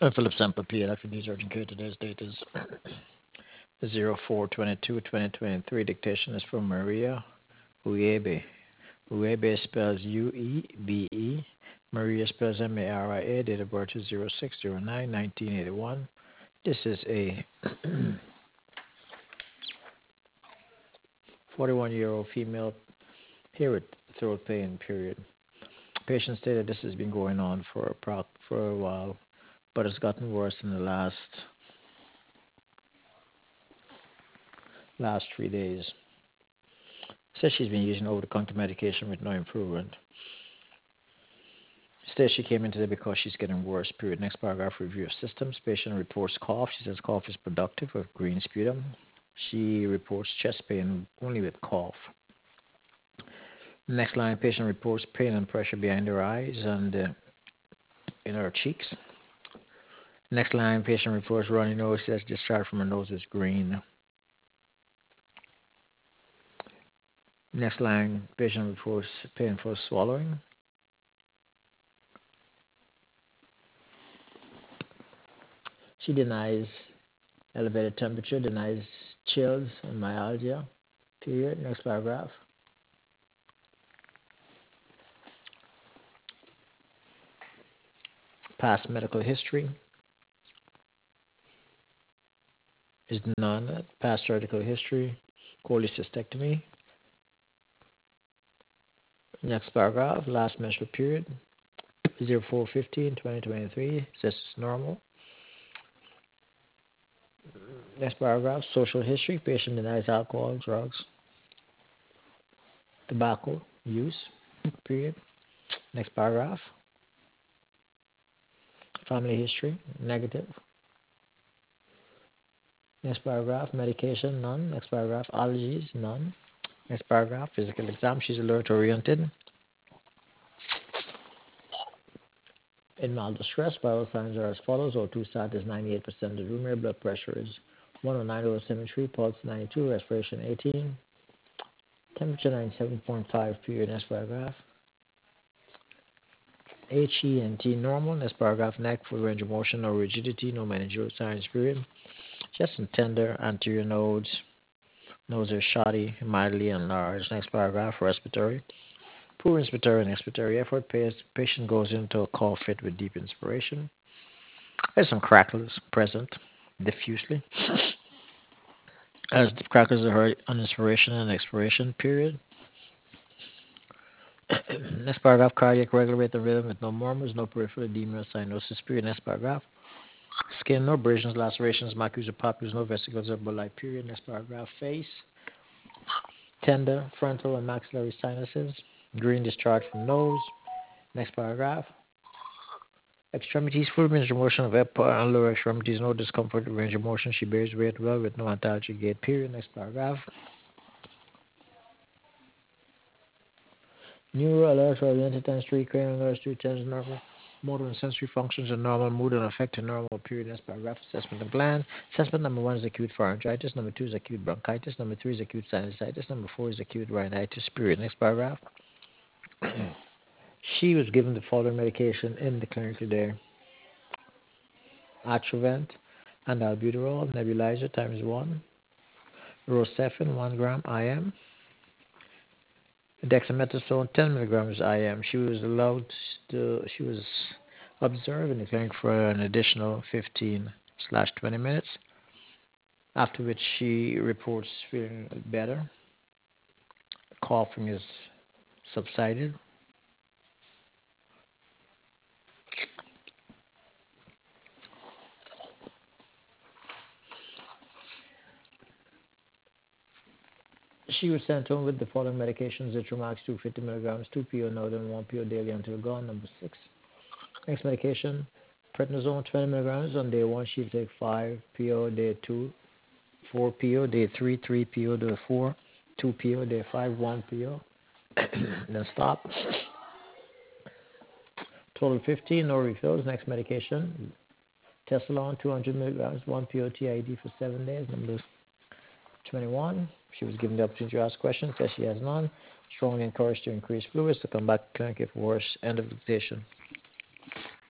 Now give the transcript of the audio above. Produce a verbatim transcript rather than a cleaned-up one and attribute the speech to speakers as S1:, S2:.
S1: Uh, Philip Sample, Pediatric Needs Urgent Care. Today's date is zero four twenty-two twenty twenty-three. Dictation is from Maria Uebe. Uebe spells U E B E. Maria spells M A R I A. Date of birth is zero six zero nine nineteen eighty-one. This is a forty-one-year-old female here with throat pain, period. Patient stated this has been going on for a, pro- for a while, but it's gotten worse in the last last three days. Says she's been using over-the-counter medication with no improvement. Says she came in today because she's getting worse. Period. Next paragraph, review of systems. Patient reports cough. She says cough is productive with green sputum. She reports chest pain only with cough. Next line, patient reports pain and pressure behind her eyes and uh, in her cheeks. Next line, patient reports runny nose. Says discharge from her nose is green. Next line, patient reports painful swallowing. She denies elevated temperature, denies chills and myalgia. Period. Next paragraph. Past medical history is none. Past surgical history, cholecystectomy. Next paragraph. Last menstrual period, zero four fifteen twenty twenty-three. Says it's normal. Next paragraph. Social history. Patient denies alcohol, drugs, tobacco use. Period. Next paragraph. Family history, negative. Next paragraph. Medication, none. Next paragraph. Allergies, none. Next paragraph. Physical exam. She's alert oriented. In mild distress, vital signs are as follows. O two sat is ninety-eight percent of the room air. Blood pressure is one oh nine over seventy-three. Pulse ninety-two. Respiration eighteen. Temperature ninety-seven point five. Period. Next paragraph. H E and T normal. Next paragraph. Neck, full range of motion, no rigidity, no managerial signs. Period. Chest and tender. Anterior nodes. Nose are shoddy, mildly enlarged. Next paragraph. Respiratory. Poor inspiratory and expiratory effort. Patient goes into a cough fit with deep inspiration. There's some crackles present diffusely. As the crackles are heard on inspiration and expiration period. Next paragraph, cardiac regulate the rhythm with no murmurs, no peripheral edema or cyanosis period. Next paragraph, skin, no abrasions, lacerations, macules or papules, no vesicles or bulli period. Next paragraph, face, tender, frontal and maxillary sinuses, green discharge from nose. Next paragraph, extremities, full range of motion of upper and lower extremities, no discomfort, range of motion. She bears weight well with no antalgic gait period. Next paragraph. Neuro alert oriented times three, cranial alerts two times normal. Motor and sensory functions are normal. Mood and affected normal. Period. Next paragraph. Assessment of gland. Assessment number one is acute pharyngitis. Number two is acute bronchitis. Number three is acute sinusitis. Number four is acute rhinitis. Period. Next paragraph. She was given the following medication in the clinic today: Atrovent and albuterol nebulizer times one. Rocephin one gram I M. Dexamethasone ten milligrams I M. She was allowed to, she was observed in the clinic for an additional fifteen slash twenty minutes, after which she reports feeling better. Coughing is subsided. She was sent home with the following medications: Zitromax two hundred fifty milligrams, two P O now then one P O daily until gone. Number six. Next medication, prednisone twenty milligrams on day one. She'll take five P O day two, four P O day three, three P O day four, two P O day five, one P O. Then stop. Total fifteen, no refills. Next medication, Tesalon two hundred milligrams, one P O T I D for seven days. Number twenty-one. She was given the opportunity to ask questions. Says she has none. Strongly encouraged to increase fluids to come back to clinic if worse. End of dictation.